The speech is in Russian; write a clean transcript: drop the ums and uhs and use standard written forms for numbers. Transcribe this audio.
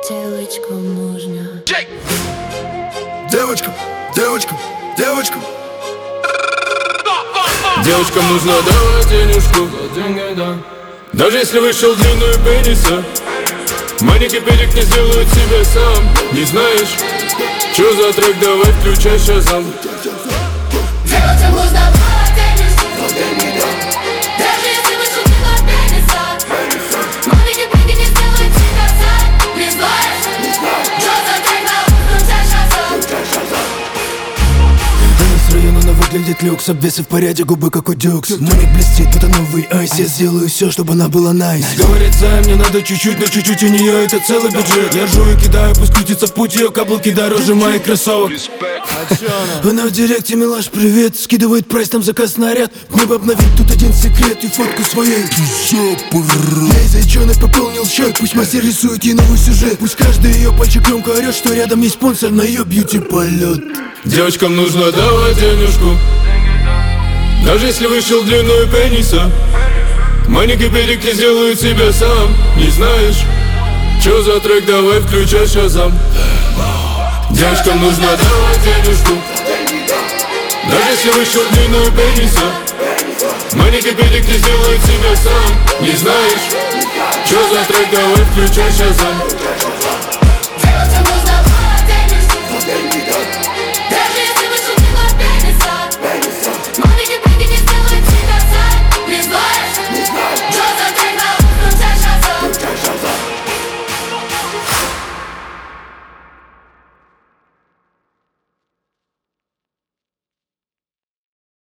Девочкам нужно. Девочкам, девочкам, девочкам. Девочкам нужно давать денежку за деньги, да. Даже если вышел длинную пениса, маленький педик не сделает себе сам. Не знаешь, чё за трек, давай включай Шазам. Девочкам нужно давать денежку за деньги, да. Даже если вышел длинную пениса, маленький педик не сделает себе сам. Не знаешь, чё за трек, давай включай Шазам. Она с района, она выглядит люкс. Обвесы в порядке, губы как у Дюкс. Маник блестит, это новый айс. Я сделаю все, чтобы она была найс. Говорит, зай, мне надо чуть-чуть, но чуть-чуть у нее это целый бюджет. Я ржу и кидаю, пусть крутится в путь. Ее каблуки дороже моих кроссовок. Она в директе, милаш, привет. Скидывает прайс, там заказ наряд. Мне бы обновить тут один секрет и фотку своей. Я из зайчонок пополнил счет. Пусть мастер рисует ей новый сюжет. Пусть каждый ее пальчик громко орет, что рядом есть спонсор на ее бьюти-полет. Девочкам нужно давать денежку, даже если вышел длинную пениса. Маленький педик не сделает себя сам. Не знаешь, чё за трек, давай включай Шазам. Девочкам нужно давать денежку, даже если вышел длинную пениса. Маленький педик не сделает себя сам. Не знаешь, чё за трек, давай включай Шазам.